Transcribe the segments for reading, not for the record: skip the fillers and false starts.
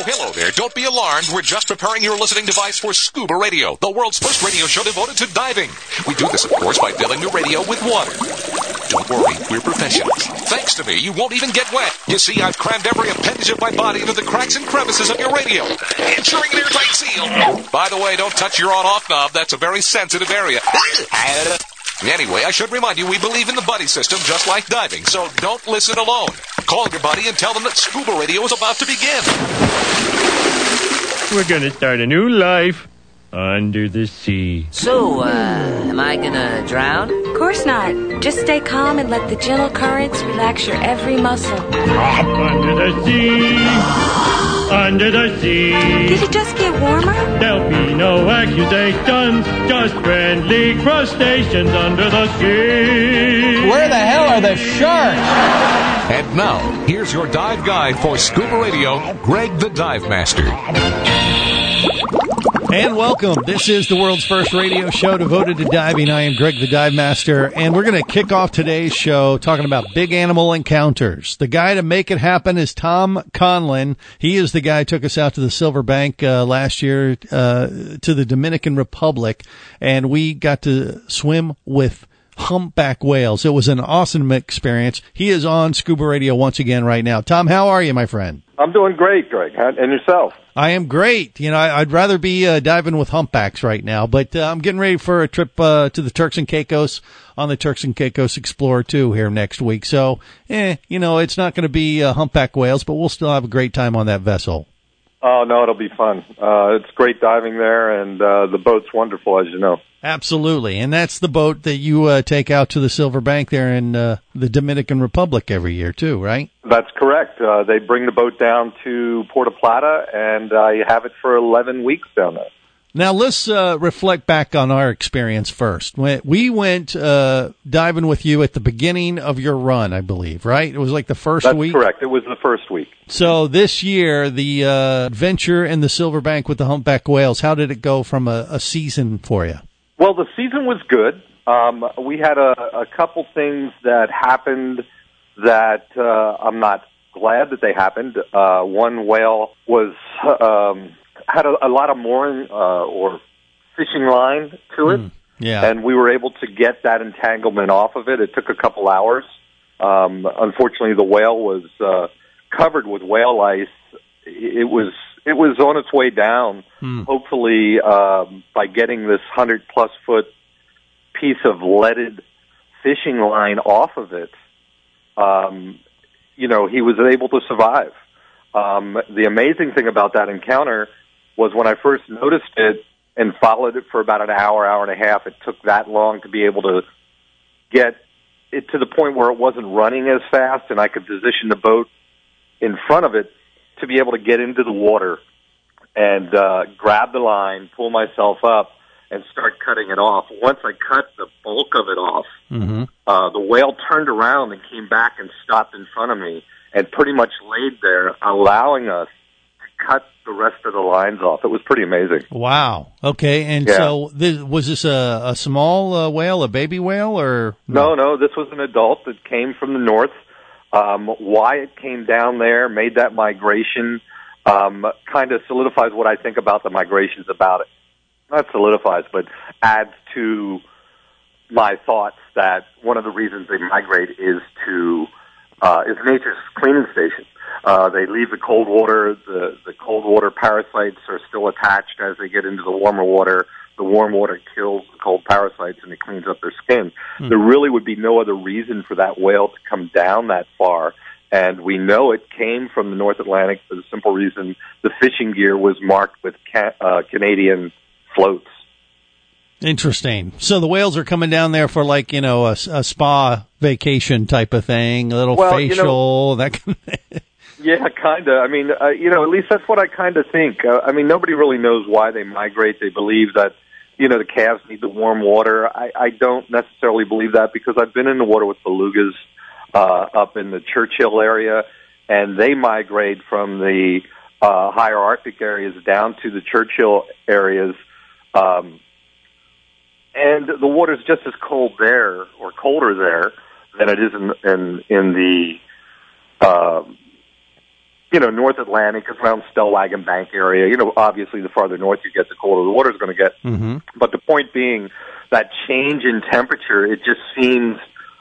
hello there. Don't be alarmed. We're just preparing your listening device for Scuba Radio, the world's first radio show devoted to diving. We do this, of course, by filling your radio with water. Don't worry, we're professionals. Thanks to me, you won't even get wet. You see, I've crammed every appendage of my body into the cracks and crevices of your radio, ensuring an airtight seal. By the way, don't touch your on-off knob. That's a very sensitive area. Anyway, I should remind you, we believe in the buddy system just like diving, so don't listen alone. Call your buddy and tell them that Scuba Radio is about to begin. We're gonna start a new life under the sea. So, am I gonna drown? Of course not. Just stay calm and let the gentle currents relax your every muscle. Up under the sea. Under the sea. Did it just get warmer? There'll be no accusations, just friendly crustaceans under the sea. Where the hell are the sharks? And now, here's your dive guide for Scuba Radio, Greg the Dive Master. And welcome. This is the world's first radio show devoted to diving. I am Greg the Dive Master, and we're going to kick off today's show talking about big animal encounters. The guy to make it happen is Tom Conlon. He is the guy who took us out to the Silver Bank last year to the Dominican Republic, and we got to swim with humpback whales. It was an awesome experience. He is on Scuba Radio once again right now. Tom, how are you, my friend? I'm doing great, Greg. And yourself? I am great. You know, I'd rather be diving with humpbacks right now, but I'm getting ready for a trip to the Turks and Caicos on the Turks and Caicos Explorer 2 here next week. So, you know, it's not going to be humpback whales, but we'll still have a great time on that vessel. Oh, no, it'll be fun. It's great diving there, and the boat's wonderful, as you know. Absolutely. And that's the boat that you take out to the Silver Bank there in the Dominican Republic every year, too, right? That's correct. They bring the boat down to Puerto Plata, and I have it for 11 weeks down there. Now, let's reflect back on our experience first. We went diving with you at the beginning of your run, I believe, right? It was like the first week? That's correct. It was the first week. So this year, the adventure in the Silver Bank with the humpback whales, how did it go from a season for you? Well, the season was good. We had a couple things that happened that I'm not glad that they happened. One whale was had a lot of mooring or fishing line to it, yeah, and we were able to get that entanglement off of it. It took a couple hours. Unfortunately, the whale was covered with whale ice. It was on its way down. Hopefully, by getting this 100-plus foot piece of leaded fishing line off of it, you know, he was able to survive. The amazing thing about that encounter was when I first noticed it and followed it for about an hour, hour and a half, it took that long to be able to get it to the point where it wasn't running as fast and I could position the boat in front of it to be able to get into the water and grab the line, pull myself up, and start cutting it off. Once I cut the bulk of it off, the whale turned around and came back and stopped in front of me and pretty much laid there, allowing us to cut the rest of the lines off. It was pretty amazing. Wow. Okay. And so was this a small whale, a baby whale, or? No, this was an adult that came from the north. Why it came down there, made that migration, kind of solidifies what I think about the migrations about it. Not solidifies, but adds to my thoughts that one of the reasons they migrate is nature's cleaning station. They leave the cold water. The cold water parasites are still attached as they get into the warmer water. The warm water kills the cold parasites and it cleans up their skin. There really would be no other reason for that whale to come down that far. And we know it came from the North Atlantic for the simple reason the fishing gear was marked with Canadian floats. Interesting. So the whales are coming down there for like, you know, a spa vacation type of thing, a little facial, that kind of thing. Yeah, kind of. I mean, you know, at least that's what I kind of think. I mean, nobody really knows why they migrate. They believe that, you know, the calves need the warm water. I don't necessarily believe that because I've been in the water with belugas up in the Churchill area, and they migrate from the higher Arctic areas down to the Churchill areas. And the water's just as cold there, or colder there, than it is North Atlantic, it's around Stellwagen Bank area. Obviously the farther north you get, the colder the water's going to get. Mm-hmm. But the point being, that change in temperature, it just seems,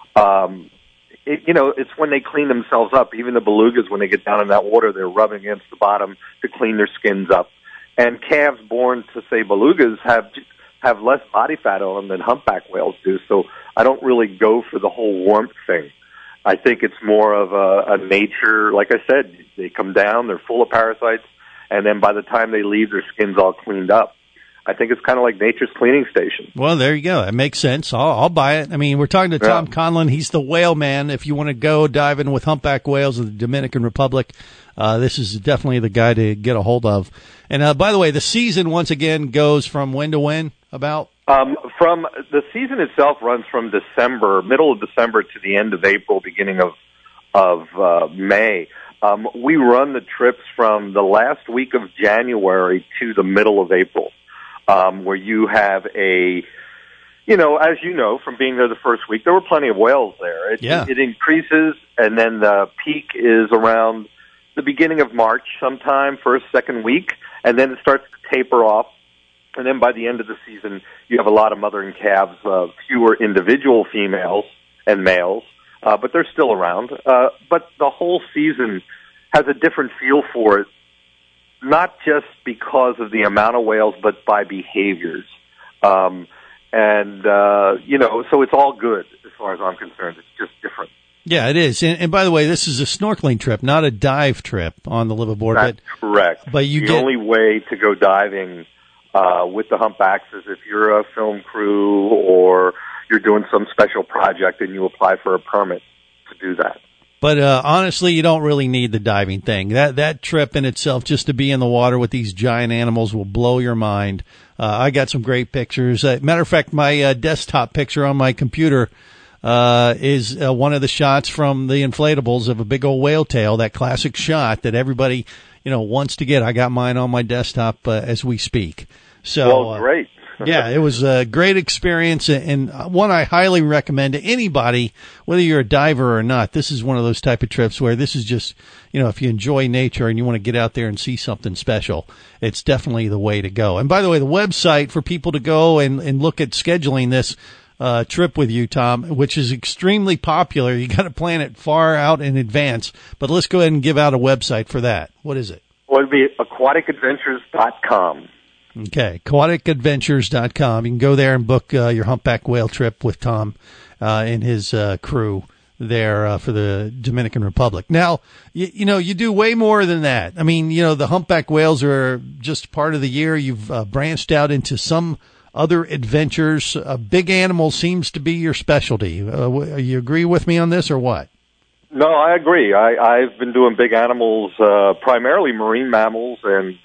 it's when they clean themselves up. Even the belugas, when they get down in that water, they're rubbing against the bottom to clean their skins up. And calves born to, say, belugas have less body fat on them than humpback whales do. So I don't really go for the whole warmth thing. I think it's more of a nature, like I said, they come down, they're full of parasites, and then by the time they leave, their skin's all cleaned up. I think it's kind of like nature's cleaning station. Well, there you go. It makes sense. I'll buy it. I mean, we're talking to Tom Conlon. He's the whale man. If you want to go diving with humpback whales in the Dominican Republic, this is definitely the guy to get a hold of. And by the way, the season, once again, goes from when to when about? From the season itself runs from middle of December to the end of April, beginning of May. We run the trips from the last week of January to the middle of April, where you have as you know, from being there the first week, there were plenty of whales there. It increases, and then the peak is around the beginning of March sometime, first, second week, and then it starts to taper off. And then by the end of the season, you have a lot of mothering calves, fewer individual females and males, but they're still around. But the whole season has a different feel for it, not just because of the amount of whales, but by behaviors. So it's all good as far as I'm concerned. It's just different. Yeah, it is. And by the way, this is a snorkeling trip, not a dive trip on the liveaboard. That's correct. But the only way to go diving with the humpbacks is if you're a film crew or you're doing some special project and you apply for a permit to do that. But honestly, you don't really need the diving thing. That trip in itself, just to be in the water with these giant animals, will blow your mind. I got some great pictures. Matter of fact, my desktop picture on my computer is one of the shots from the inflatables of a big old whale tail, that classic shot that everybody wants to get. I got mine on my desktop as we speak. So, great. Yeah, it was a great experience and one I highly recommend to anybody, whether you're a diver or not. This is one of those type of trips where this is just, if you enjoy nature and you want to get out there and see something special, it's definitely the way to go. And by the way, the website for people to go and look at scheduling this trip with you, Tom, which is extremely popular. You got to plan it far out in advance, but let's go ahead and give out a website for that. What is it? Well, it'd be aquaticadventures.com. Okay, aquaticadventures.com. You can go there and book your humpback whale trip with Tom and his crew there for the Dominican Republic. Now, you do way more than that. I mean, the humpback whales are just part of the year. You've branched out into some other adventures. Big animal seems to be your specialty. You agree with me on this or what? No, I agree. I've been doing big animals, primarily marine mammals and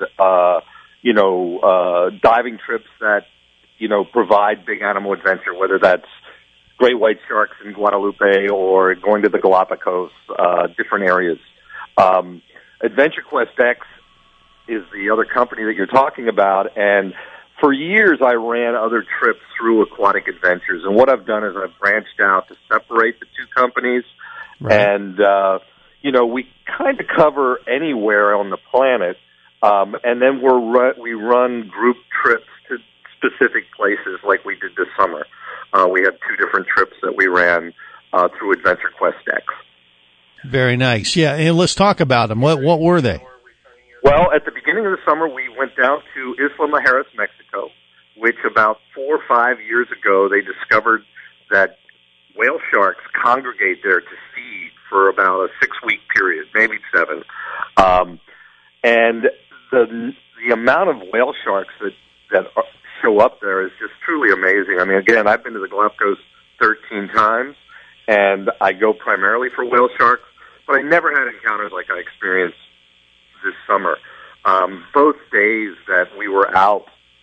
diving trips that, provide big animal adventure, whether that's great white sharks in Guadalupe or going to the Galapagos, different areas. Adventure Quest X is the other company that you're talking about, and for years I ran other trips through Aquatic Adventures, and what I've done is I've branched out to separate the two companies, right. And, we kind of cover anywhere on the planet. And then we run group trips to specific places like we did this summer. We had 2 different trips that we ran through Adventure Quest X. Very nice. Yeah, and let's talk about them. What were they? Well, at the beginning of the summer, we went down to Isla Mujeres, Mexico, which about 4 or 5 years ago, they discovered that whale sharks congregate there to feed for about a 6-week period, maybe 7. And the amount of whale sharks that show up there is just truly amazing. I mean, again, I've been to the Galapagos 13 times, and I go primarily for whale sharks, but I never had encounters like I experienced this summer. Both days that we were out,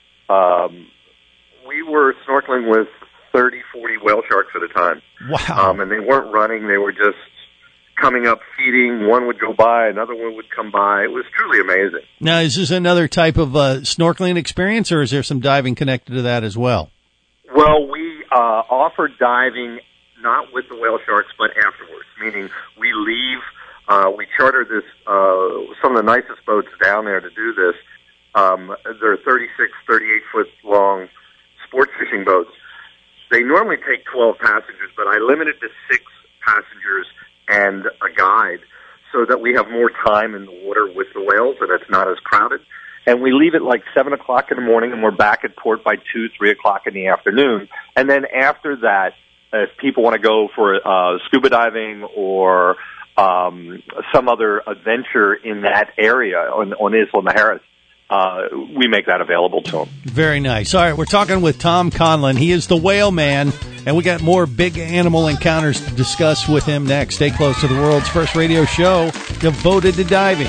we were snorkeling with 30, 40 whale sharks at a time. Wow. And they weren't running, they were just coming up, feeding. One would go by, another one would come by. It was truly amazing. Now, is this another type of snorkeling experience, or is there some diving connected to that as well? Well, we offer diving not with the whale sharks, but afterwards, meaning we leave We chartered this, some of the nicest boats down there to do this. They're 36, 38-foot long sport fishing boats. They normally take 12 passengers, but I limited to 6 passengers and a guide so that we have more time in the water with the whales and it's not as crowded. And we leave at like 7 o'clock in the morning, and we're back at port by 2, 3 o'clock in the afternoon. And then after that, if people want to go for scuba diving or some other adventure in that area on Isla Mujeres, we make that available to them. Very nice. All right, we're talking with Tom Conlon. He is the Whale Man, and we got more big animal encounters to discuss with him next. Stay close to the world's first radio show devoted to diving.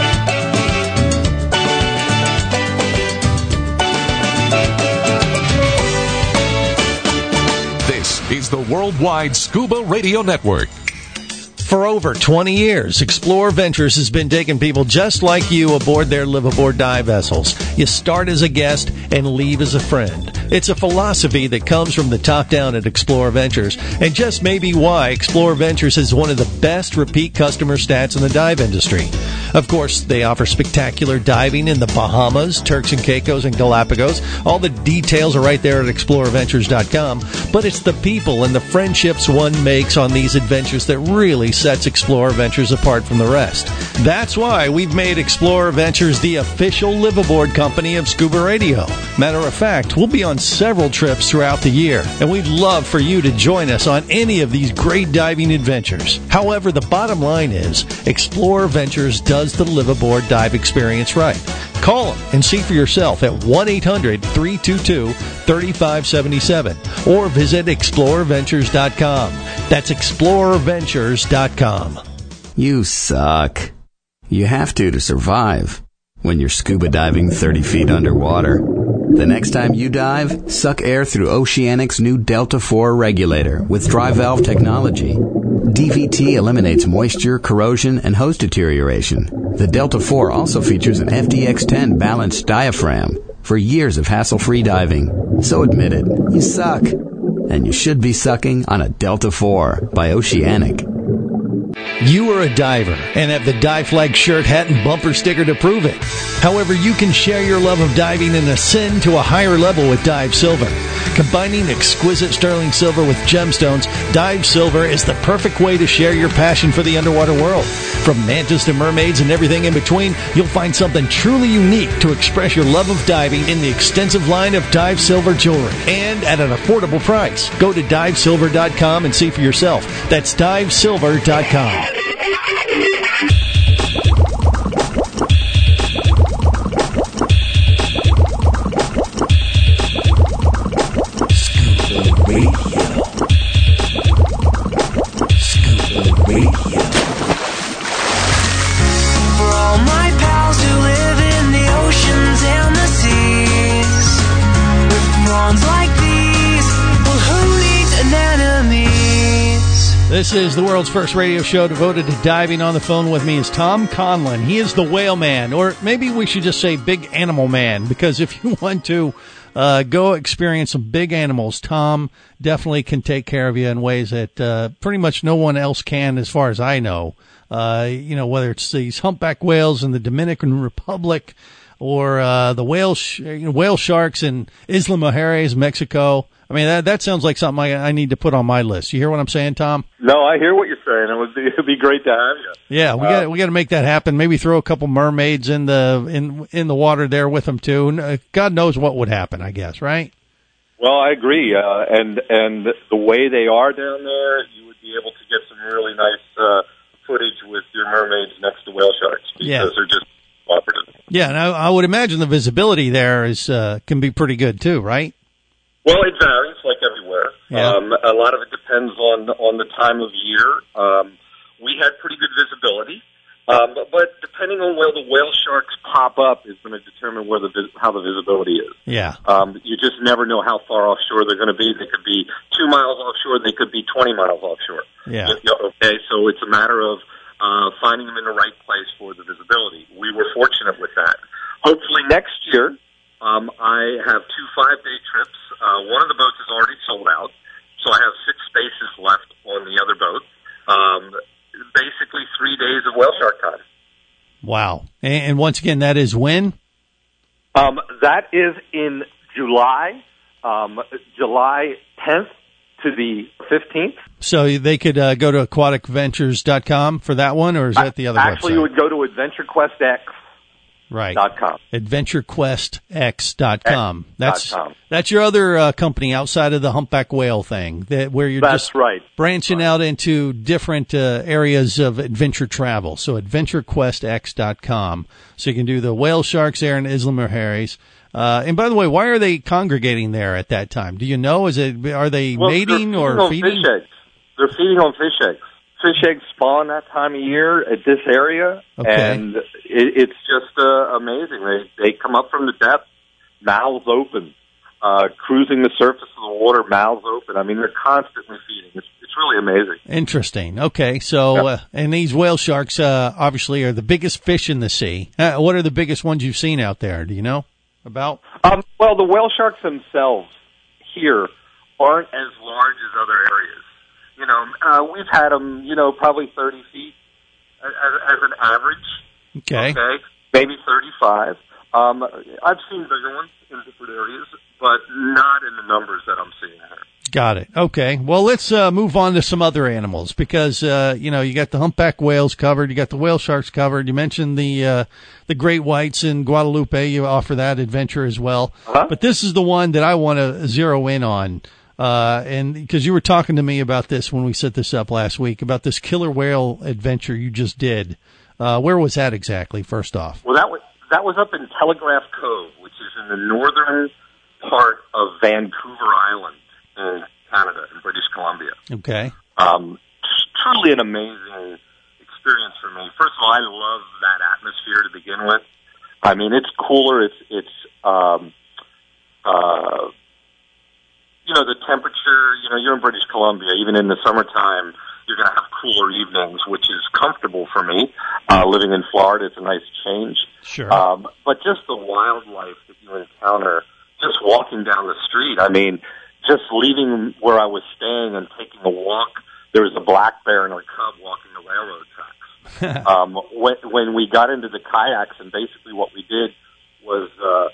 This is the Worldwide Scuba Radio Network. For over 20 years, Explore Ventures has been taking people just like you aboard their live-aboard dive vessels. You start as a guest and leave as a friend. It's a philosophy that comes from the top down at Explore Ventures, and just maybe why Explore Ventures is one of the best repeat customer stats in the dive industry. Of course, they offer spectacular diving in the Bahamas, Turks and Caicos, and Galapagos. All the details are right there at exploreventures.com, but it's the people and the friendships one makes on these adventures that really sets Explorer Ventures apart from the rest. That's why we've made Explorer Ventures the official live-aboard company of Scuba Radio. Matter of fact, we'll be on several trips throughout the year, and we'd love for you to join us on any of these great diving adventures. However, the bottom line is, Explorer Ventures does the live-aboard dive experience right. Call them and see for yourself at 1-800-322-3577 or visit explorerventures.com. That's explorerventures.com. You suck. You have to survive when you're scuba diving 30 feet underwater. The next time you dive, suck air through Oceanic's new Delta IV regulator with dry valve technology. DVT eliminates moisture, corrosion, and hose deterioration. The Delta IV also features an FDX10 balanced diaphragm for years of hassle-free diving. So admit it, you suck. And you should be sucking on a Delta IV by Oceanic. You are a diver and have the Dive Flag shirt, hat, and bumper sticker to prove it. However, you can share your love of diving and ascend to a higher level with Dive Silver. Combining exquisite sterling silver with gemstones, Dive Silver is the perfect way to share your passion for the underwater world. From mantas to mermaids and everything in between, you'll find something truly unique to express your love of diving in the extensive line of Dive Silver jewelry, and at an affordable price. Go to divesilver.com and see for yourself. That's divesilver.com. This is the world's first radio show devoted to diving. On the phone with me is Tom Conlon. He is the Whale Man, or maybe we should just say Big Animal Man, because if you want to go experience some big animals, Tom definitely can take care of you in ways that pretty much no one else can, as far as I know. Whether it's these humpback whales in the Dominican Republic or the whale sharks in Isla Mujeres, Mexico. I mean, that sounds like something I need to put on my list. You hear what I'm saying, Tom? No, I hear what you're saying. It'd be great to have you. Yeah, we got to make that happen. Maybe throw a couple mermaids in the water there with them too. God knows what would happen, I guess, right? Well, I agree. And the way they are down there, you would be able to get some really nice footage with your mermaids next to whale sharks because they're just cooperative. Yeah, and I would imagine the visibility there is can be pretty good too, right? Well, it varies, like everywhere. Yeah. A lot of it depends on the time of year. We had pretty good visibility, but depending on where the whale sharks pop up is going to determine how the visibility is. Yeah. You just never know how far offshore they're going to be. They could be 2 miles offshore. They could be 20 miles offshore. Yeah. Okay, so it's a matter of finding them in the right place for the visibility. We were fortunate with that. Hopefully next year, I have 2 5-day trips. One of the boats is already sold out, so I have 6 spaces left on the other boat. Basically 3 days of whale shark time. Wow. And once again, that is when? That is in July, July 10th to the 15th. So they could go to aquaticventures.com for that one, or is that the other Actually, website? you would go to AdventureQuestX.com. Right. AdventureQuestX.com. That's your other company outside of the humpback whale thing, where you're That's just right. branching out into different areas of adventure travel. So AdventureQuestX.com. So you can do the whale sharks there in Isla Mujeres. And by the way, why are they congregating there at that time? Do you know? Are they mating or feeding? Fish eggs. They're feeding on fish eggs. Fish eggs spawn that time of year at this area, and it's just amazing. They come up from the depths, mouths open, cruising the surface of the water, mouths open. I mean, they're constantly feeding. It's really amazing. Interesting. Okay, so and these whale sharks obviously are the biggest fish in the sea. What are the biggest ones you've seen out there? Do you know about? Well, the whale sharks themselves here aren't as large as other areas. You know, we've had them, probably 30 feet as an average. Okay. Maybe 35. I've seen bigger ones in different areas, but not in the numbers that I'm seeing here. Got it. Okay. Well, let's move on to some other animals because, you got the humpback whales covered. You got the whale sharks covered. You mentioned the great whites in Guadalupe. You offer that adventure as well. Uh-huh. But this is the one that I want to zero in on. And because you were talking to me about this when we set this up last week, about this killer whale adventure you just did. Where was that exactly, first off? Well, that was up in Telegraph Cove, which is in the northern part of Vancouver Island in Canada, in British Columbia. Okay. Truly an amazing experience for me. First of all, I love that atmosphere to begin with. I mean, it's cooler. It's the temperature, you're in British Columbia. Even in the summertime, you're going to have cooler evenings, which is comfortable for me. Living in Florida, it's a nice change. Sure. But just the wildlife that you encounter, just walking down the street. I mean, just leaving where I was staying and taking a walk, there was a black bear and a cub walking the railroad tracks. When we got into the kayaks, and basically what we did was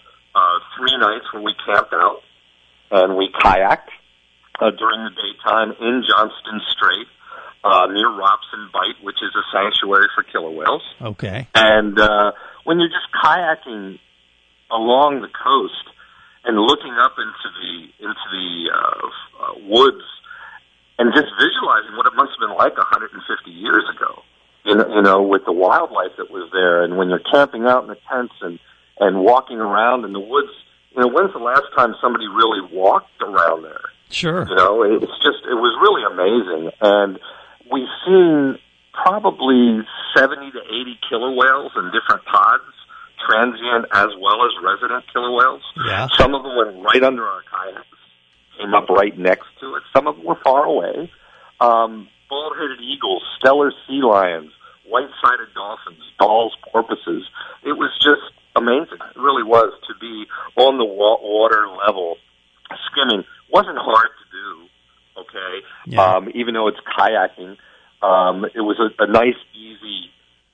3 nights when we camped out, and we kayaked during the daytime in Johnston Strait near Robson Bight, which is a sanctuary for killer whales. Okay. And when you're just kayaking along the coast and looking up into the woods and just visualizing what it must have been like 150 years ago, with the wildlife that was there, and when you're camping out in the tents and walking around in the woods. When's the last time somebody really walked around there? Sure. It was really amazing. And we've seen probably 70 to 80 killer whales in different pods, transient as well as resident killer whales. Yeah. Some of them went right under our kayaks, came up right next to it. Some of them were far away. Bald-headed eagles, stellar sea lions, white-sided dolphins, Dall's porpoises. It was just amazing. It really was to be on the water level, skimming. Wasn't hard to do, okay? Yeah. Even though it's kayaking, it was a nice, easy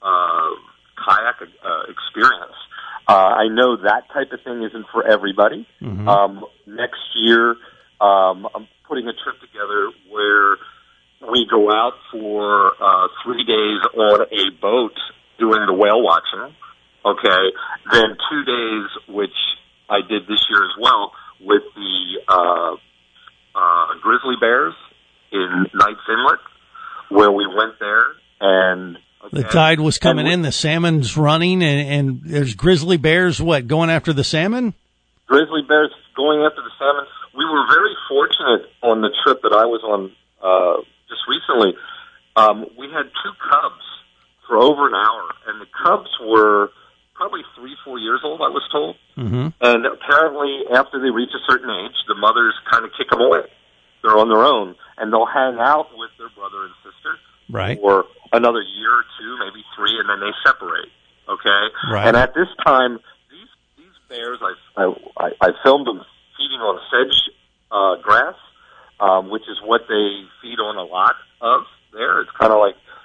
kayak experience. I know that type of thing isn't for everybody. Mm-hmm. Next year, I'm putting a trip together where we go out for 3 days on a boat doing the whale watching. Okay, then 2 days, which I did this year as well, with the grizzly bears in Knights Inlet, where we went there and... The tide was coming in, the salmon's running, and there's grizzly bears, going after the salmon? Grizzly bears going after the salmon. We were very fortunate on the trip that I was on just recently. We had 2 cubs for over an hour, and the cubs were probably 3-4 years old, I was told. Mm-hmm. And apparently, after they reach a certain age, the mothers kind of kick them away. They're on their own, and they'll hang out with their brother and sister for another year or 2, maybe 3, and then they separate. Okay, right. And at this time, these bears, I filmed them feeding on sedge grass, which is what they feed on a lot of there. It's kind of like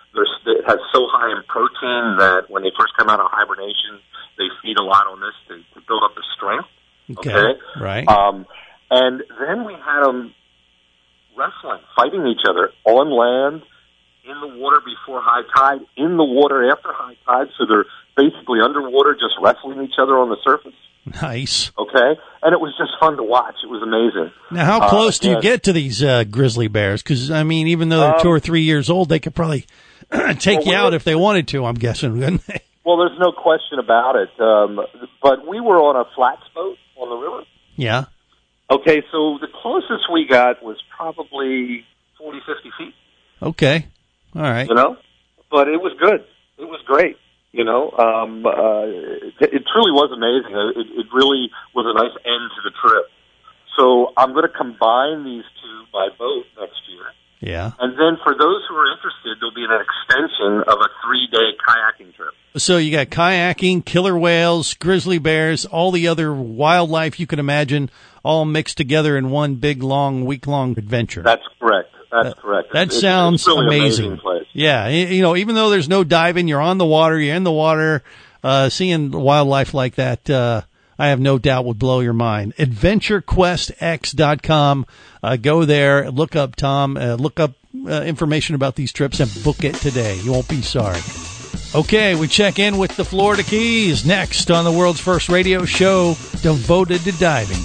it has so high in protein that when they first come out of hibernation, they feed a lot on this to build up the strength. Okay? Right. And then we had them wrestling, fighting each other on land, in the water before high tide, in the water after high tide, so they're basically underwater just wrestling each other on the surface. Nice. Okay? And it was just fun to watch. It was amazing. Now, how close do you get to these grizzly bears? Because, I mean, even though they're 2 or 3 years old, they could probably take you out if they wanted to, I'm guessing, wouldn't they? Well, there's no question about it. But we were on a flats boat on the river. Yeah. Okay, so the closest we got was probably 40, 50 feet. Okay. All right. You know? But it was good. It was great. You know? It truly was amazing. It really was a nice end to the trip. So I'm going to combine these two by boat next year. Yeah. And then for those who are interested, there'll be an extension of a 3-day kayaking trip. So you got kayaking, killer whales, grizzly bears, all the other wildlife you can imagine, all mixed together in one big, long, week-long adventure. That's correct. That's correct. That sounds it's really amazing. Place. Yeah. You know, even though there's no diving, you're on the water, you're in the water, seeing wildlife like that, I have no doubt would blow your mind. AdventureQuestX.com. Go there, look up Tom, look up information about these trips and book it today. You won't be sorry. Okay, we check in with the Florida Keys next on the world's first radio show devoted to diving.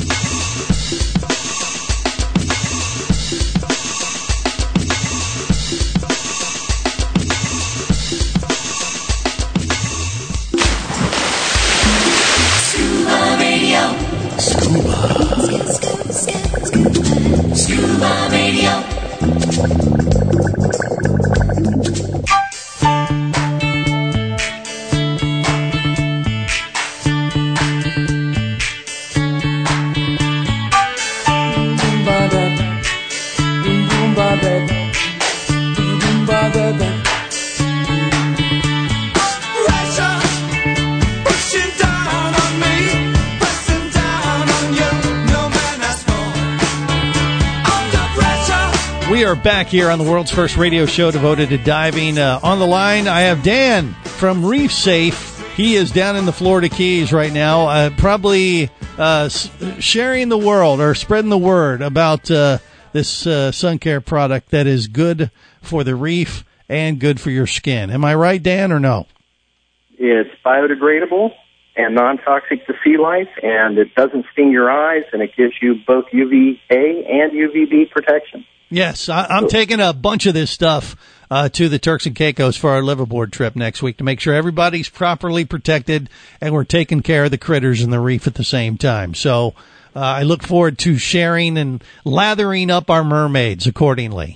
Scuba Radio. We are back here on the world's first radio show devoted to diving. On the line, I have Dan from Reef Safe. He is down in the Florida Keys right now, probably sharing the world or spreading the word about this sun care product that is good for the reef and good for your skin. Am I right, Dan, or no? It's biodegradable and non-toxic to sea life, and it doesn't sting your eyes, and it gives you both UVA and UVB protection. Yes, I'm taking a bunch of this stuff to the Turks and Caicos for our liveaboard trip next week to make sure everybody's properly protected and we're taking care of the critters in the reef at the same time. So I look forward to sharing and lathering up our mermaids accordingly.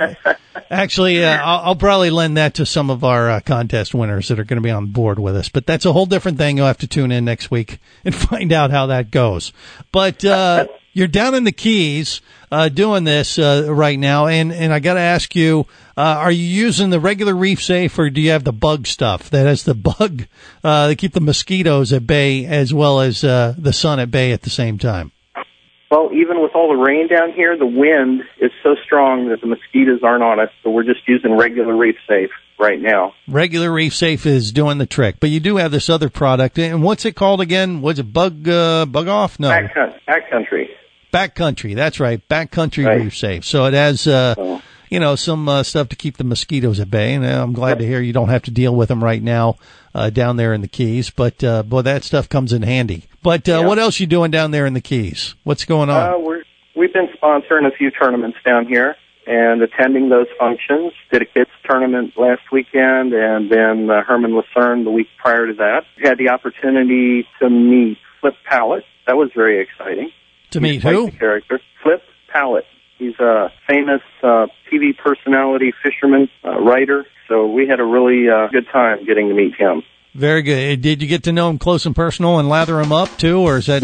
Actually, I'll probably lend that to some of our contest winners that are going to be on board with us. But that's a whole different thing. You'll have to tune in next week and find out how that goes. But you're down in the Keys doing this right now, and I got to ask you, are you using the regular Reef Safe, or do you have the bug stuff that has the bug that keep the mosquitoes at bay as well as the sun at bay at the same time? Well, even with all the rain down here, the wind is so strong that the mosquitoes aren't on us, so we're just using regular Reef Safe right now. Regular Reef Safe is doing the trick, but you do have this other product, and what's it called again? Was it Bug Off? No. Backcountry. Backcountry, that's right. Backcountry right. Reef Safe. So it has, some stuff to keep the mosquitoes at bay. And I'm glad to hear you don't have to deal with them right now down there in the Keys. But, boy, that stuff comes in handy. But what else you doing down there in the Keys? What's going on? We've been sponsoring a few tournaments down here and attending those functions. Did a kids tournament last weekend, and then Herman Lucerne the week prior to that. We had the opportunity to meet Flip Pallett. That was very exciting. To meet who? Character. Flip Pallett. He's a famous TV personality, fisherman, writer. So we had a really good time getting to meet him. Very good. Did you get to know him close and personal and lather him up too, or is that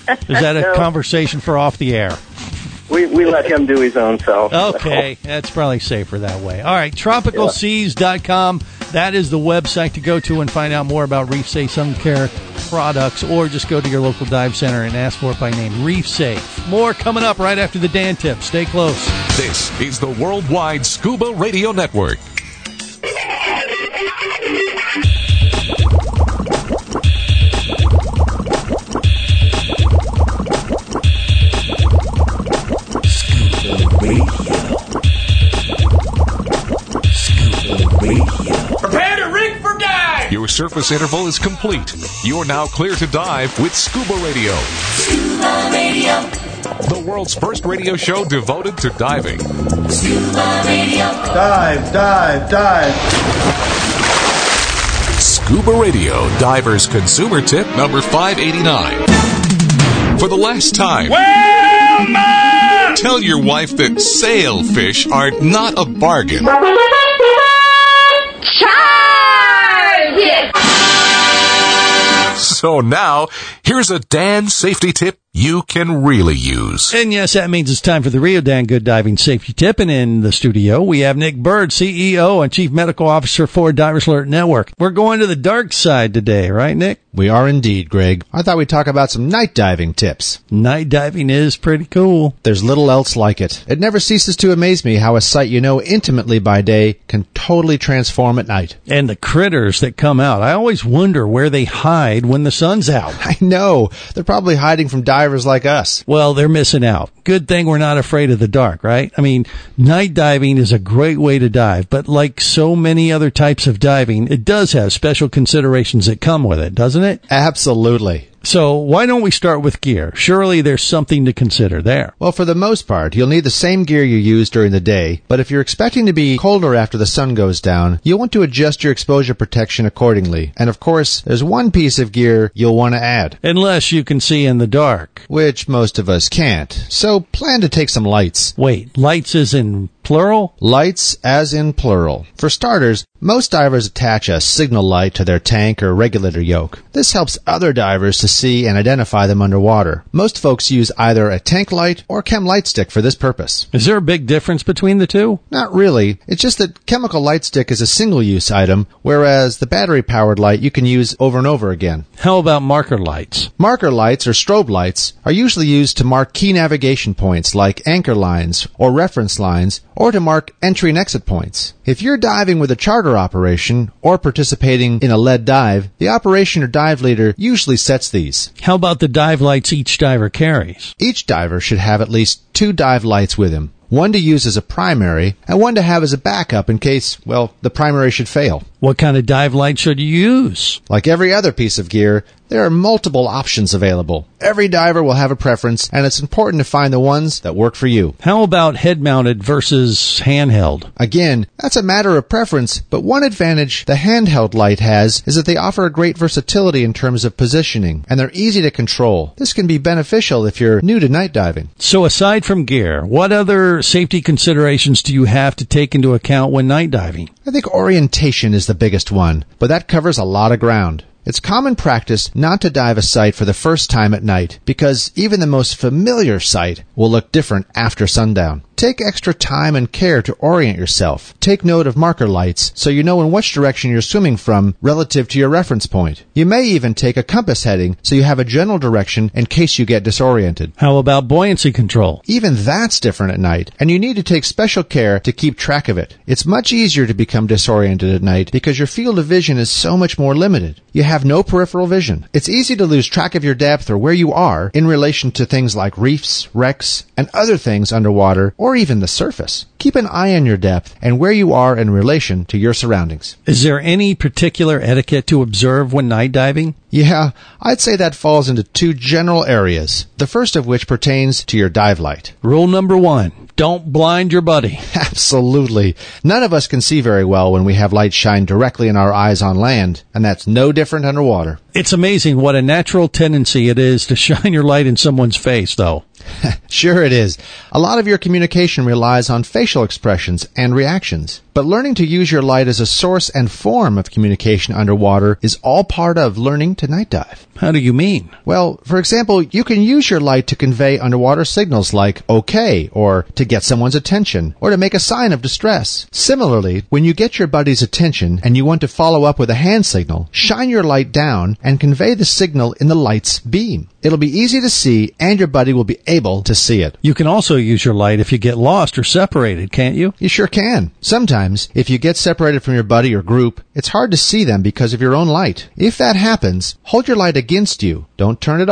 a conversation for off the air? We let him do his own self. Okay, that's probably safer that way. All right, tropicalseas.com. That is the website to go to and find out more about Reef Safe Sun Care products, or just go to your local dive center and ask for it by name, Reef Safe. More coming up right after the Dan Tip. Stay close. This is the Worldwide Scuba Radio Network. Your surface interval is complete. You're now clear to dive with Scuba Radio. Scuba Radio. The world's first radio show devoted to diving. Scuba Radio. Dive, dive, dive. Scuba Radio Diver's Consumer Tip number 589. For the last time, Wilma! Tell your wife that sailfish are not a bargain. Charge it! So now, here's a Dan safety tip you can really use. And yes, that means it's time for the Rio Dan Good Diving Safety Tip. And in the studio, we have Nick Bird, CEO and Chief Medical Officer for Divers Alert Network. We're going to the dark side today, right, Nick? We are indeed, Greg. I thought we'd talk about some night diving tips. Night diving is pretty cool. There's little else like it. It never ceases to amaze me how a sight you know intimately by day can totally transform at night. And the critters that come out. I always wonder where they hide when the sun's out. I know. They're probably hiding from divers like us. Well, they're missing out. Good thing we're not afraid of the dark, right? I mean, night diving is a great way to dive, but like so many other types of diving, it does have special considerations that come with it, doesn't it? Absolutely. So why don't we start with gear? Surely there's something to consider there. Well, for the most part, you'll need the same gear you use during the day, but if you're expecting to be colder after the sun goes down, you'll want to adjust your exposure protection accordingly. And of course, there's one piece of gear you'll want to add. Unless you can see in the dark. Which most of us can't. So plan to take some lights. Wait, lights is in plural? Lights as in plural. For starters, most divers attach a signal light to their tank or regulator yoke. This helps other divers to see and identify them underwater. Most folks use either a tank light or chem light stick for this purpose. Is there a big difference between the two? Not really. It's just that chemical light stick is a single-use item, whereas the battery-powered light you can use over and over again. How about marker lights? Marker lights or strobe lights are usually used to mark key navigation points like anchor lines or reference lines, or to mark entry and exit points. If you're diving with a charter operation or participating in a lead dive, the operation or dive leader usually sets these. How about the dive lights each diver carries? Each diver should have at least 2 dive lights with him. One to use as a primary and one to have as a backup in case, well, the primary should fail. What kind of dive light should you use? Like every other piece of gear, there are multiple options available. Every diver will have a preference, and it's important to find the ones that work for you. How about head-mounted versus handheld? Again, that's a matter of preference, but one advantage the handheld light has is that they offer a great versatility in terms of positioning, and they're easy to control. This can be beneficial if you're new to night diving. So aside from gear, what other safety considerations do you have to take into account when night diving? I think orientation is the biggest one, but that covers a lot of ground. It's common practice not to dive a site for the first time at night because even the most familiar site will look different after sundown. Take extra time and care to orient yourself. Take note of marker lights so you know in which direction you're swimming from relative to your reference point. You may even take a compass heading so you have a general direction in case you get disoriented. How about buoyancy control? Even that's different at night, and you need to take special care to keep track of it. It's much easier to become disoriented at night because your field of vision is so much more limited. You have no peripheral vision. It's easy to lose track of your depth or where you are in relation to things like reefs, wrecks, and other things underwater, or even the surface. Keep an eye on your depth and where you are in relation to your surroundings. Is there any particular etiquette to observe when night diving? Yeah, I'd say that falls into 2 general areas, the first of which pertains to your dive light. Rule number 1, don't blind your buddy. Absolutely. None of us can see very well when we have light shine directly in our eyes on land, and that's no different underwater. It's amazing what a natural tendency it is to shine your light in someone's face, though. Sure it is. A lot of your communication relies on facial expressions and reactions. But learning to use your light as a source and form of communication underwater is all part of learning to night dive. How do you mean? Well, for example, you can use your light to convey underwater signals like okay, or to get someone's attention, or to make a sign of distress. Similarly, when you get your buddy's attention and you want to follow up with a hand signal, shine your light down and convey the signal in the light's beam. It'll be easy to see, and your buddy will be able to see it. You can also use your light if you get lost or separated, can't you? You sure can. Sometimes, if you get separated from your buddy or group, it's hard to see them because of your own light. If that happens, hold your light against you. Don't turn it off.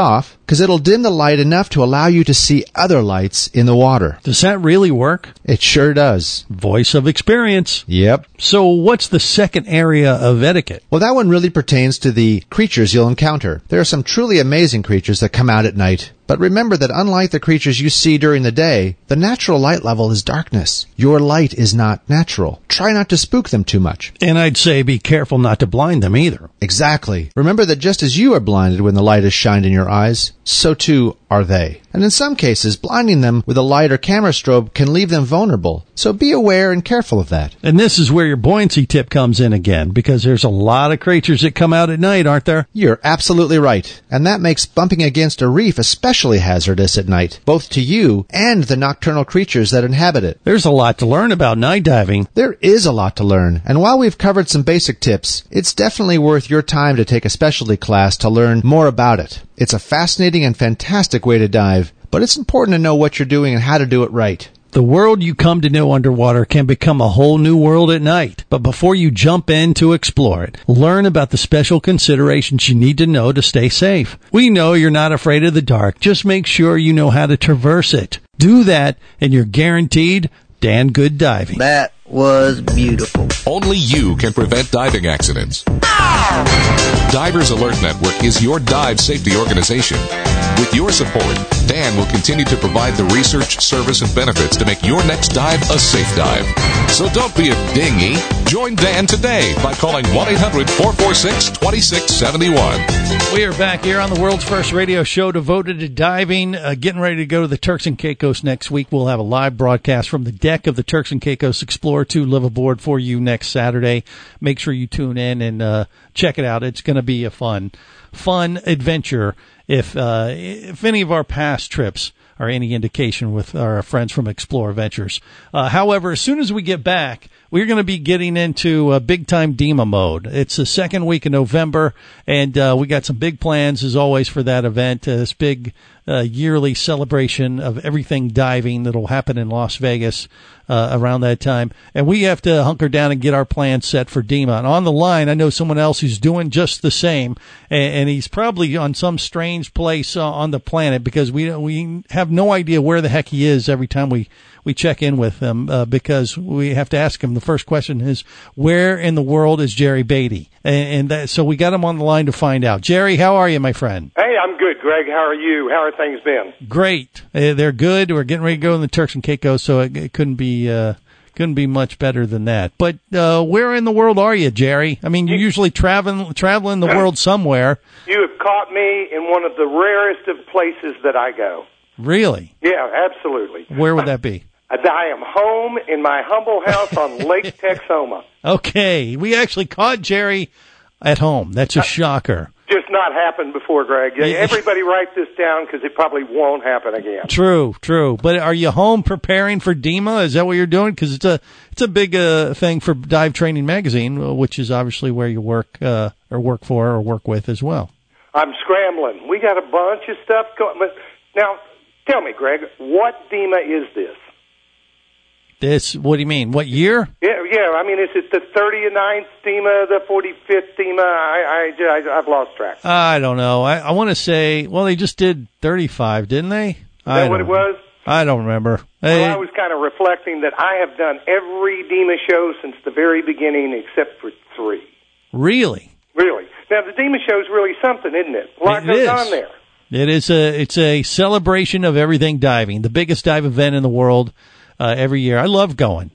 because it'll dim the light enough to allow you to see other lights in the water. Does that really work? It sure does. Voice of experience. Yep. So what's the second area of etiquette? Well, that one really pertains to the creatures you'll encounter. There are some truly amazing creatures that come out at night. But remember that unlike the creatures you see during the day, the natural light level is darkness. Your light is not natural. Try not to spook them too much. And I'd say be careful not to blind them either. Exactly. Remember that just as you are blinded when the light is shined in your eyes, so too are they. And in some cases, blinding them with a light or camera strobe can leave them vulnerable. So be aware and careful of that. And this is where your buoyancy tip comes in again, because there's a lot of creatures that come out at night, aren't there? You're absolutely right. And that makes bumping against a reef especially hazardous at night, both to you and the nocturnal creatures that inhabit it. There's a lot to learn about night diving. There is a lot to learn. And while we've covered some basic tips, it's definitely worth your time to take a specialty class to learn more about it. It's a fascinating and fantastic way to dive, but it's important to know what you're doing and how to do it right. The world you come to know underwater can become a whole new world at night. But before you jump in to explore it, learn about the special considerations you need to know to stay safe. We know you're not afraid of the dark. Just make sure you know how to traverse it. Do that, and you're guaranteed damn good diving. That was beautiful. Only you can prevent diving accidents. Divers Alert Network is your dive safety organization. With your support, Dan will continue to provide the research, service, and benefits to make your next dive a safe dive. So don't be a dinghy. Join Dan today by calling 1-800-446-2671. We are back here on the world's first radio show devoted to diving. Getting ready to go to the Turks and Caicos next week. We'll have a live broadcast from the deck of the Turks and Caicos Explorer 2 live aboard for you next Saturday. Make sure you tune in and check it out. It's going to be a fun adventure. If any of our past trips are any indication with our friends from Explore Ventures. However, as soon as we get back, we're going to be getting into big-time DEMA mode. It's the second week of November, and we got some big plans, as always, for that event, this big yearly celebration of everything diving that will happen in Las Vegas around that time. And we have to hunker down and get our plans set for DEMA. And on the line, I know someone else who's doing just the same, and he's probably on some strange place on the planet, because we have no idea where the heck he is every time we check in with him, because we have to ask him. The first question is, where in the world is Jerry Beatty? So we got him on the line to find out. Jerry, how are you, my friend? Hey, I'm good, Greg. How are you? How are things been? Great. They're good. We're getting ready to go in the Turks and Caicos, so it couldn't be much better than that. But where in the world are you, Jerry? I mean, you're usually traveling the world somewhere. You have caught me in one of the rarest of places that I go. Really? Yeah, absolutely. Where would that be? I am home in my humble house on Lake Texoma. Okay. We actually caught Jerry at home. That's a shocker. Just not happened before, Greg. Everybody write this down, because it probably won't happen again. True. But are you home preparing for DEMA? Is that what you're doing? Because it's a big thing for Dive Training Magazine, which is obviously where you work with as well. I'm scrambling. We got a bunch of stuff going. But now, tell me, Greg, what DEMA is this? What do you mean? What year? Yeah. I mean, is it the 39th DEMA, the 45th DEMA? I've lost track. I don't know. I want to say, well, they just did 35, didn't they? Is that what it was? I don't remember. Well, I was kind of reflecting that I have done every DEMA show since the very beginning except for 3. Really? Really. Now, the DEMA show is really something, isn't it? A lot goes on there. It's a celebration of everything diving, the biggest dive event in the world. Every year. I love going.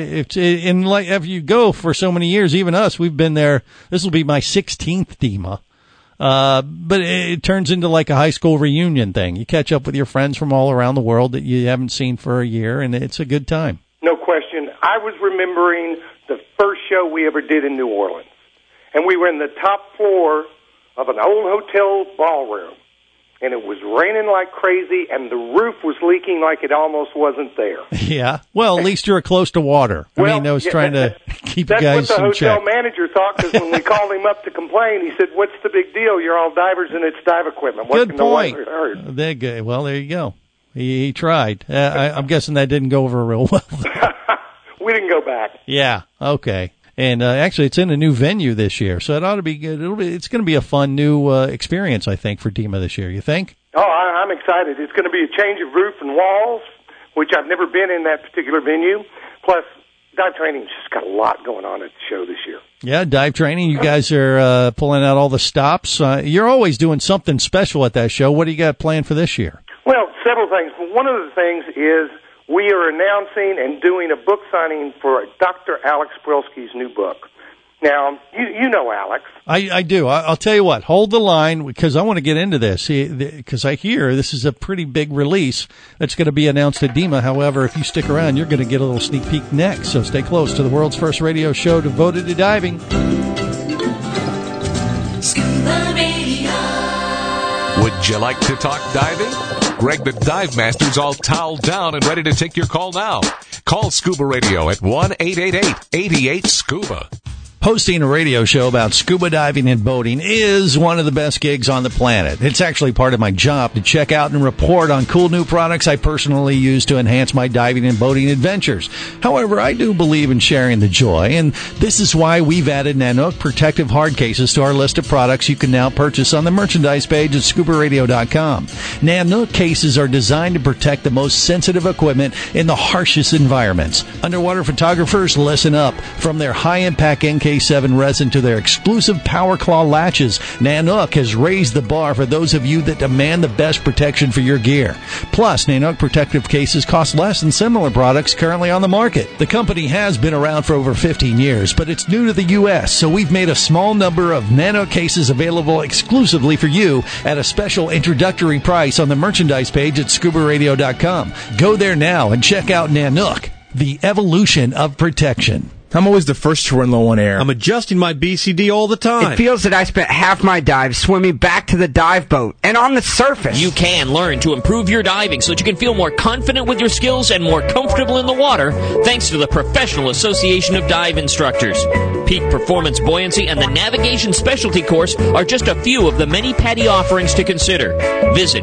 If you go for so many years, even us, we've been there. This will be my 16th DEMA. But it turns into like a high school reunion thing. You catch up with your friends from all around the world that you haven't seen for a year, and it's a good time. No question. I was remembering the first show we ever did in New Orleans. And we were in the top floor of an old hotel ballroom. And it was raining like crazy, and the roof was leaking like it almost wasn't there. Yeah. Well, at least you're close to water. I was trying to keep you guys in check. That's what the hotel manager thought, because when we called him up to complain, he said, "What's the big deal? You're all divers, and it's dive equipment. What Good point. Well, there you go. He tried. I'm guessing that didn't go over real well. We didn't go back. Yeah. Okay. And actually, it's in a new venue this year, so it ought to be good. It's going to be a fun new experience, I think, for DEMA this year. You think? Oh, I'm excited. It's going to be a change of roof and walls, which I've never been in that particular venue. Plus, dive training's just got a lot going on at the show this year. Yeah, dive training. You guys are pulling out all the stops. You're always doing something special at that show. What do you got planned for this year? Well, several things. One of the things is we are announcing and doing a book signing for Dr. Alex Brelsky's new book. Now, you know Alex. I do. I'll tell you what. Hold the line because I want to get into this because I hear this is a pretty big release that's going to be announced at DEMA. However, if you stick around, you're going to get a little sneak peek next. So stay close to the world's first radio show devoted to diving. Scuba Radio. Would you like to talk diving? Greg the Dive Master's all toweled down and ready to take your call now. Call Scuba Radio at 1-888-88-SCUBA. Hosting a radio show about scuba diving and boating is one of the best gigs on the planet. It's actually part of my job to check out and report on cool new products I personally use to enhance my diving and boating adventures. However, I do believe in sharing the joy, and this is why we've added Nanook protective hard cases to our list of products you can now purchase on the merchandise page at ScubaRadio.com. Nanook cases are designed to protect the most sensitive equipment in the harshest environments. Underwater photographers, listen up. From their high-impact NK7 resin to their exclusive Power Claw latches, Nanook has raised the bar for those of you that demand the best protection for your gear. Plus, Nanook protective cases cost less than similar products currently on the market. The company has been around for over 15 years, but it's new to the U.S., so we've made a small number of Nanook cases available exclusively for you at a special introductory price on the merchandise page at ScubaRadio.com. Go there now and check out Nanook, the evolution of protection. I'm always the first to run low on air. I'm adjusting my BCD all the time. It feels that I spent half my dive swimming back to the dive boat and on the surface. You can learn to improve your diving so that you can feel more confident with your skills and more comfortable in the water thanks to the Professional Association of Dive Instructors. Peak Performance Buoyancy and the Navigation Specialty Course are just a few of the many PADI offerings to consider. Visit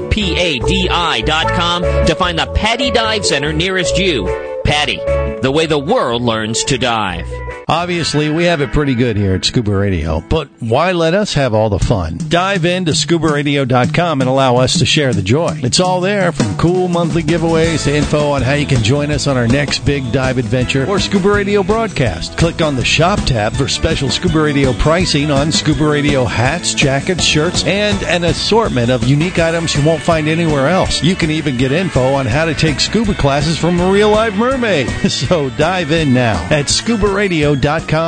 PADI.com to find the PADI Dive Center nearest you. PADI, the way the world learns to dive. Obviously, we have it pretty good here at Scuba Radio, but why let us have all the fun? Dive into ScubaRadio.com and allow us to share the joy. It's all there, from cool monthly giveaways to info on how you can join us on our next big dive adventure or Scuba Radio broadcast. Click on the Shop tab for special Scuba Radio pricing on Scuba Radio hats, jackets, shirts, and an assortment of unique items you won't find anywhere else. You can even get info on how to take scuba classes from a real-life mermaid. So dive in now at ScubaRadio.com.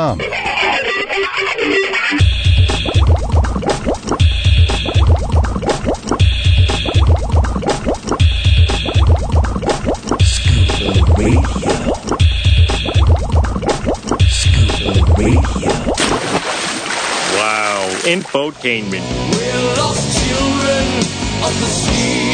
Wow, infotainment. We're lost children of the sea.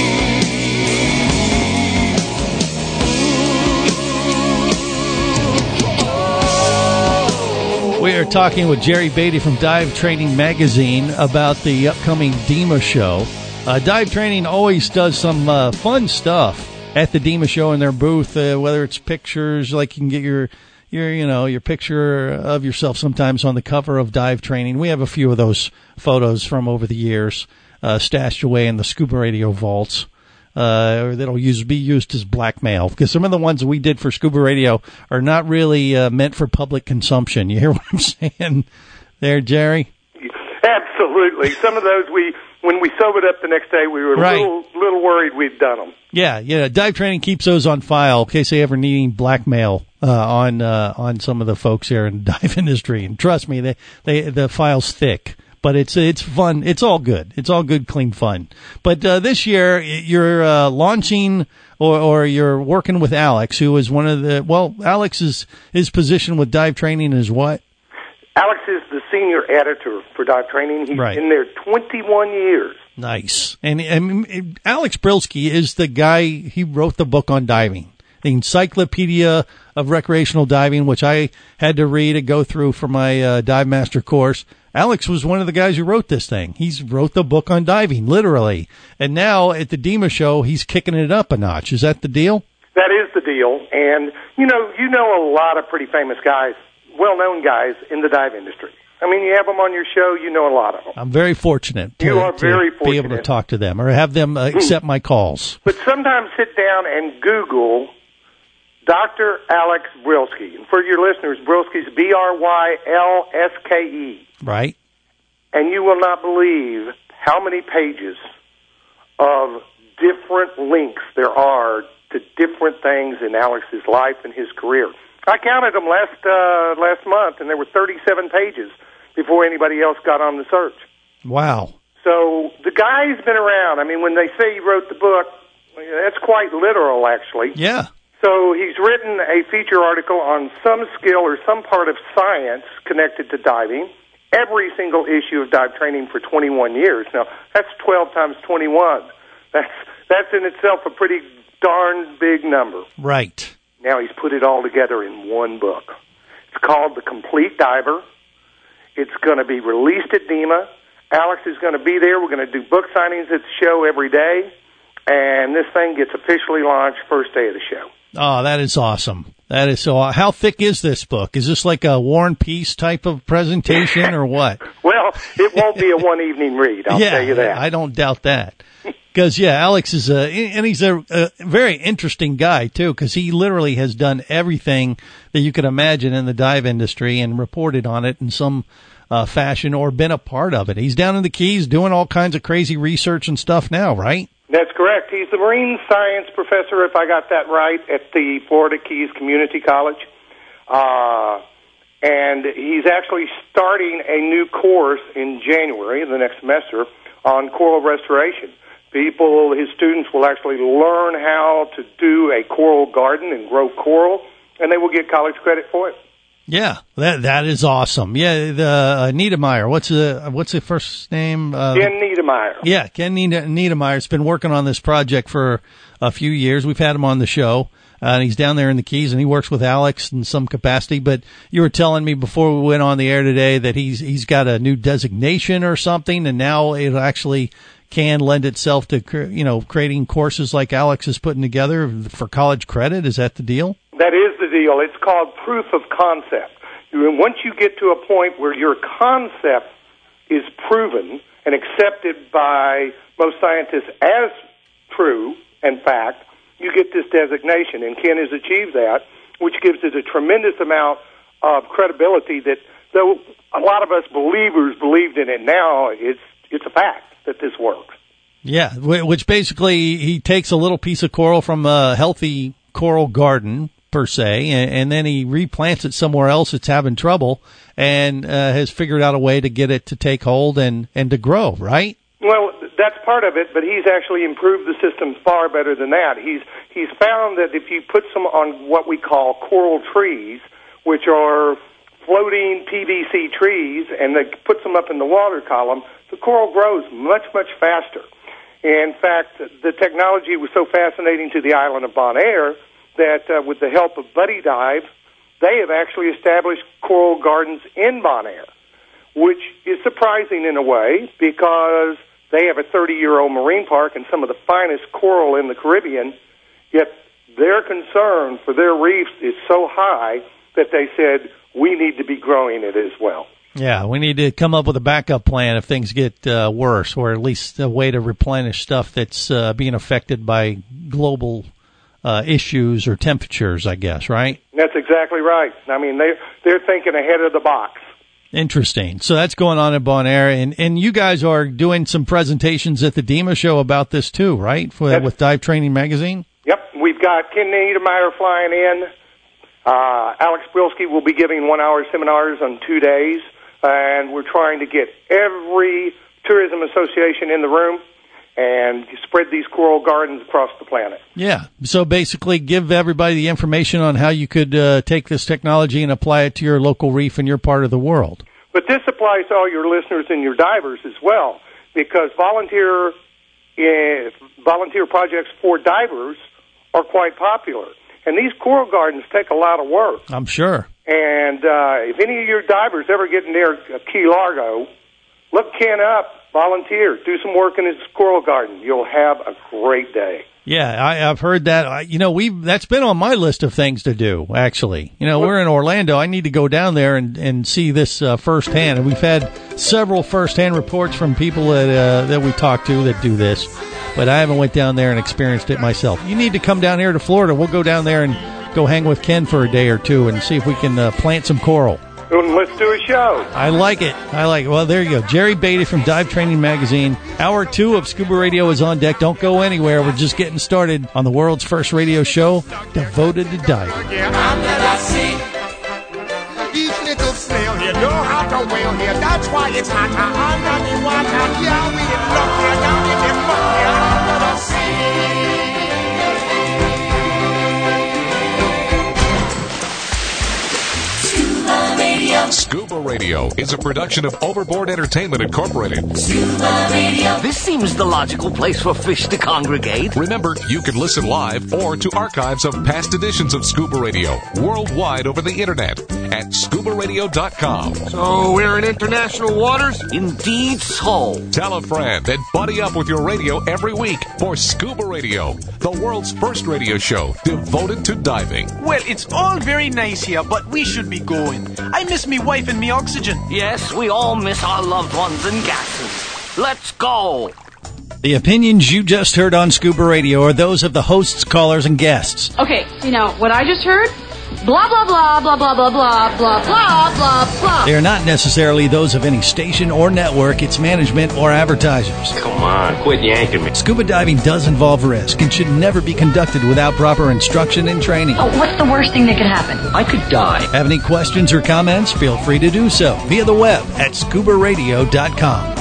We are talking with Jerry Beatty from Dive Training Magazine about the upcoming DEMA show. Dive Training always does some fun stuff at the DEMA show in their booth, whether it's pictures, like you can get your picture of yourself sometimes on the cover of Dive Training. We have a few of those photos from over the years stashed away in the Scuba Radio vaults. Or that'll be used as blackmail, because some of the ones we did for Scuba Radio are not really meant for public consumption. You hear what I'm saying there, Jerry? Absolutely. Some of those when we sobered up the next day, we were right. a little worried we'd done them. Yeah. Dive Training keeps those on file in case they ever need blackmail on some of the folks here in the dive industry. And trust me, the file's thick. But it's fun. It's all good. It's all good, clean fun. But this year, you're launching or you're working with Alex, who is one of the... Well, Alex's his position with Dive Training is what? Alex is the senior editor for Dive Training. He's been there 21 years. Nice. And Alex Brelsky is the guy, he wrote the book on diving. The Encyclopedia of Recreational Diving, which I had to read and go through for my Dive Master course. Alex was one of the guys who wrote this thing. He's wrote the book on diving, literally. And now at the DEMA show, he's kicking it up a notch. Is that the deal? That is the deal. And, you know a lot of pretty famous guys, well-known guys in the dive industry. I mean, you have them on your show, you know a lot of them. I'm very fortunate to, You are very to be able to fortunate. talk to them or have them accept my calls. But sometimes sit down and Google Dr. Alex Brylske. And for your listeners, Brylske's Brylske. Right. And you will not believe how many pages of different links there are to different things in Alex's life and his career. I counted them last month, and there were 37 pages before anybody else got on the search. Wow. So the guy's been around. I mean, when they say he wrote the book, that's quite literal, actually. Yeah. So he's written a feature article on some skill or some part of science connected to diving, every single issue of dive training for 21 years. Now, that's 12 times 21. That's in itself a pretty darn big number. Right. Now he's put it all together in one book. It's called The Complete Diver. It's going to be released at DEMA. Alex is going to be there. We're going to do book signings at the show every day. And this thing gets officially launched first day of the show. Oh, that is awesome. That is so. How thick is this book? Is this like a War and Peace type of presentation or what? Well, it won't be a one-evening read, I'll tell you that. I don't doubt that. Because, Alex is he's a very interesting guy, too, because he literally has done everything that you could imagine in the dive industry and reported on it in some fashion or been a part of it. He's down in the Keys doing all kinds of crazy research and stuff now, right? That's correct. He's the marine science professor, if I got that right, at the Florida Keys Community College. And he's actually starting a new course in January, the next semester, on coral restoration. His students will actually learn how to do a coral garden and grow coral, and they will get college credit for it. Yeah, that is awesome. Yeah, the Niedermeyer. What's the first name? Ken Niedermeyer. Yeah, Ken Niedermeyer's been working on this project for a few years. We've had him on the show, and he's down there in the Keys, and he works with Alex in some capacity. But you were telling me before we went on the air today that he's got a new designation or something, and now it actually can lend itself to creating courses like Alex is putting together for college credit. Is that the deal? That is the deal. It's called proof of concept. Once you get to a point where your concept is proven and accepted by most scientists as true and fact, you get this designation. And Ken has achieved that, which gives it a tremendous amount of credibility that, though a lot of us believers believed in it now, it's a fact that this works. Yeah, which basically he takes a little piece of coral from a healthy coral garden, per se, and then he replants it somewhere else that's having trouble and has figured out a way to get it to take hold and to grow, right? Well, that's part of it, but he's actually improved the system far better than that. He's found that if you put some on what we call coral trees, which are floating PVC trees, and they put them up in the water column, the coral grows much, much faster. In fact, the technology was so fascinating to the island of Bonaire that with the help of Buddy Dive, they have actually established coral gardens in Bonaire, which is surprising in a way because they have a 30-year-old marine park and some of the finest coral in the Caribbean, yet their concern for their reefs is so high that they said, we need to be growing it as well. Yeah, we need to come up with a backup plan if things get worse, or at least a way to replenish stuff that's being affected by global issues or temperatures, I guess, right? That's exactly right. I mean, they're thinking ahead of the box. Interesting. So that's going on in Bonaire, and you guys are doing some presentations at the DEMA show about this too, right? With Dive Training Magazine? Yep. We've got Ken Niedermeyer flying in. Alex Brylske will be giving 1-hour seminars on 2 days, and we're trying to get every tourism association in the room and spread these coral gardens across the planet. Yeah. So basically give everybody the information on how you could take this technology and apply it to your local reef in your part of the world. But this applies to all your listeners and your divers as well, because volunteer projects for divers are quite popular. And these coral gardens take a lot of work. I'm sure. And if any of your divers ever get near Key Largo, look Ken up, volunteer, do some work in his coral garden. You'll have a great day. Yeah, I've heard that. That's been on my list of things to do, actually. We're in Orlando. I need to go down there and see this firsthand. And we've had several firsthand reports from people that we talk to that do this. But I haven't went down there and experienced it myself. You need to come down here to Florida. We'll go down there and go hang with Ken for a day or two and see if we can plant some coral. Let's do a show. I like it. Well, there you go. Jerry Beatty from Dive Training Magazine. Hour 2 of Scuba Radio is on deck. Don't go anywhere. We're just getting started on the world's first radio show devoted to diving. Each little snail here know how to whale here. That's why it's hotter under the water. Yeah, we get luck here down in the muck here under the sea. Scuba Radio is a production of Overboard Entertainment Incorporated. Scuba Radio. This seems the logical place for fish to congregate. Remember, you can listen live or to archives of past editions of Scuba Radio worldwide over the internet at scubaradio.com. So we're in international waters? Indeed so. Tell a friend and buddy up with your radio every week for Scuba Radio, the world's first radio show devoted to diving. Well, it's all very nice here, but we should be going. I miss me wife and me oxygen. Yes, we all miss our loved ones and gases. Let's go. The opinions you just heard on Scuba Radio are those of the hosts, callers, and guests. Okay, what I just heard? Blah, blah, blah, blah, blah, blah, blah, blah, blah, blah, blah. They are not necessarily those of any station or network, its management or advertisers. Come on, quit yanking me. Scuba diving does involve risk and should never be conducted without proper instruction and training. Oh, what's the worst thing that could happen? I could die. Have any questions or comments? Feel free to do so via the web at scubaradio.com.